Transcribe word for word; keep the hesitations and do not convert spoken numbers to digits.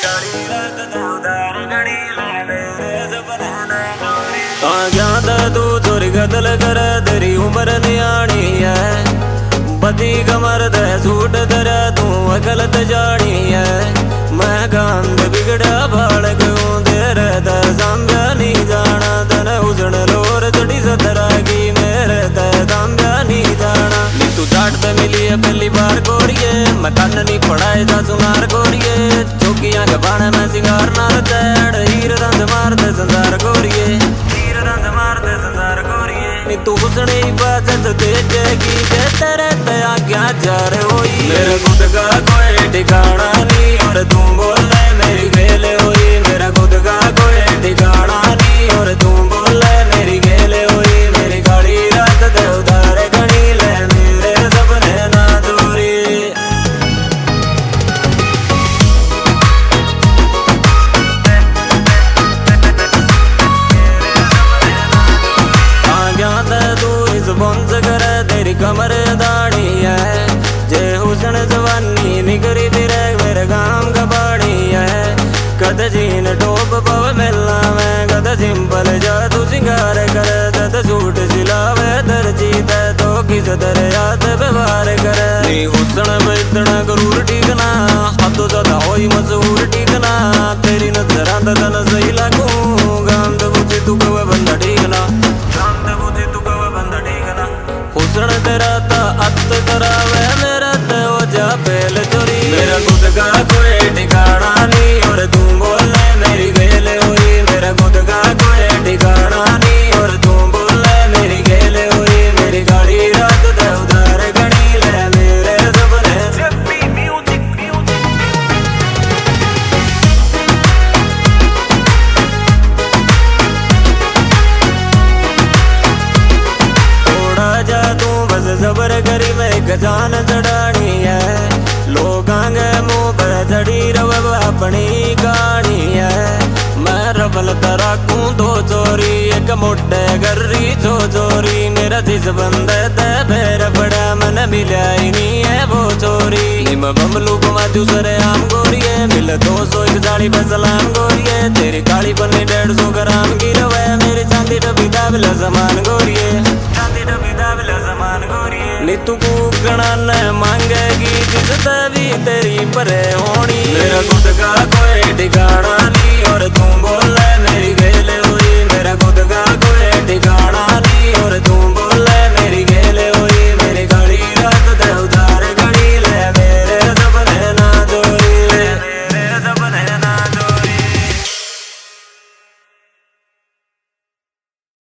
तू चोरी कतल कर तेरी उम्र न्याणी है पति कमर दे सूट तेरा तू गलत जानी है मैं कांद बिगड़ा बालक हूँ तेरे ते साम्या नहीं जाना तने उजड़ लोर चढ़ी सतरा की मेरे ते साम्या नहीं जाना नी तू चाट पे मिली है पहली बार गोरिये मैं कन्न नहीं पढ़ाए था सुनार गोरिये चौकियां के बाणे में सिंगार नार चढ़ हीर रंग मारते संसार गोरिये हीर रंग मारते संसार गोरिये नी तू हुसने इबादत दे जाएगी जे तेरे ते आज्ञा जार होई मेरे खुद का कोई ठिकाना नहीं और तू बोले मेरी गेले हुई मेरा खुद का कोई ठिकाना नहीं और तू बोले मेरी गेले हुई मेरी गाड़ी रात दे उधार गणी ले मेरे सपने ना चोरी बंस कर तेरी कमर दाढ़ी है जे हुसन जवानी निकरी फिरे मेरे गांव का बाड़ी है कद जीन टोप पव मिलना मैं कद सिंपल जा तू सिंगार कर जद सूट सिलावे दर्जी दे तो किस तरह याद व्यवहार कर नी हुसन में इतना गरूर टिकना हद ज्यादा होई मशहूर टिकना तेरी नजर आंदा तन सही लागू गांव दे बुझे तू कवे बंदा टिकना गांव दे बुझे तू कवे बंदा टिकना हुसन तेरा ता अत करावे मेरा ते हो जा पहले चोरी मेरा खुद का कोई ठिकाना नहीं और तू बोले मेरी गेले हुई मेरा खुद का कोई ठिकाना नहीं और तू बोले मेरी गेले हुई मेरी गाड़ी रात दे उधार गणी ले मेरे सपने म्यूजिक म्यूजिक थोड़ा जा तू बस सबर करी मैं गजान चढ़ानी है लोग आगे मुंह पर चढ़ी रव अपनी कहानी है मैं रबल तराकू दो चोरी एक मोटे गर्री जो चोरी मेरा जिस बंदे ते फेर बड़ा मन मिला ही नहीं है वो चोरी निम बमलू को माजू सरे आम गोरिये मिल दो सौ एक साड़ी पे सलाम गोरिये तेरी काली पन्नी डेढ़ सौ ग्राम की रवे मेरी चांदी डबी दाबिला समान गोरिये चांदी डबी दाबिला समान गोरिये नी तू कूकना न मांगेगी जिस भी तेरी परे होनी मेरा खुद का कोई ठिकाना